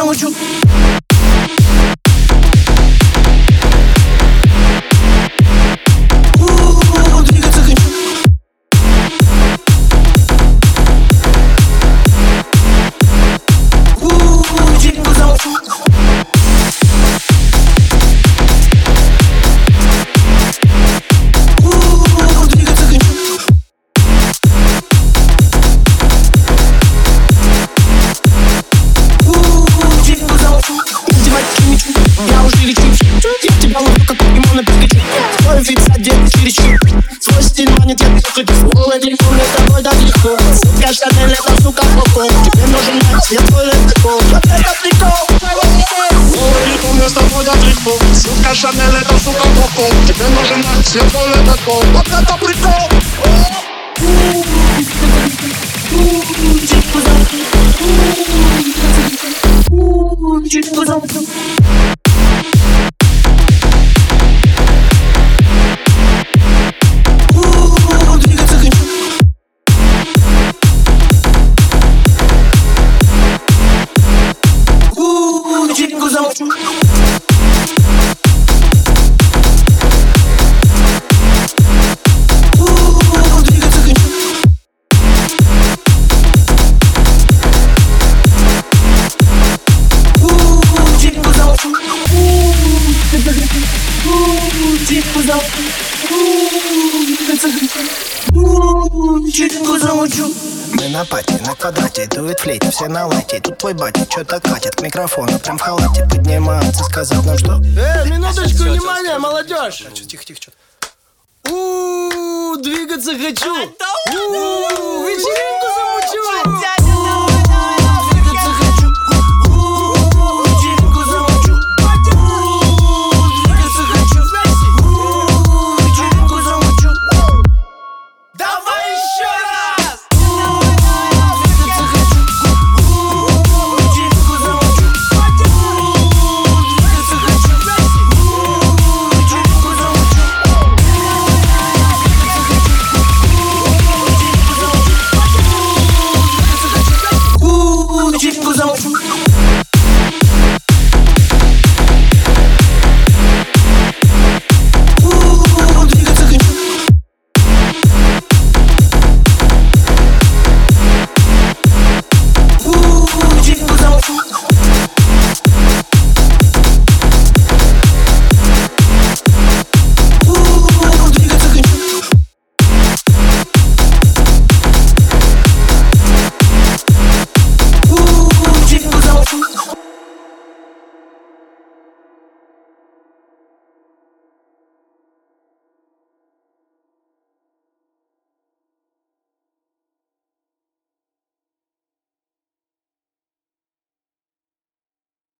замучу. Двигаться хочу. Вечеринку замучу. Двигаться хочу. Вечеринку замучу. Надевать мечу. Я уже лечу. Я тебя ловлю, как покемона Пикачу. Твой вид задет чересчур. Свой стиль манит, я пишу хоть свой телефон, мне с тобой так легко. Сука, Шанель, это сука Коко. Тебе нужен найт, я твой летокол. Это прикол. Свой телефон, мне с тобой так легко. Сука, Шанель, это сука Коко. Тебе нужен найт, я твой летокол. Вот это прикол. Вечеринку замучу. Двигаться хочу. Вечеринку замучу. Двигаться хочу. Вечеринку замучу. Вечеринку замучу. Вечеринку замучу. Мы на пати, на квадрате, дует флейт, все на лайте. Тут твой батя чё-то катит к микрофону, прям в халате поднимается, сказать нам что? Минуточку, внимание, молодежь! Тихо, что? Двигаться хочу! Вечеринку замучу!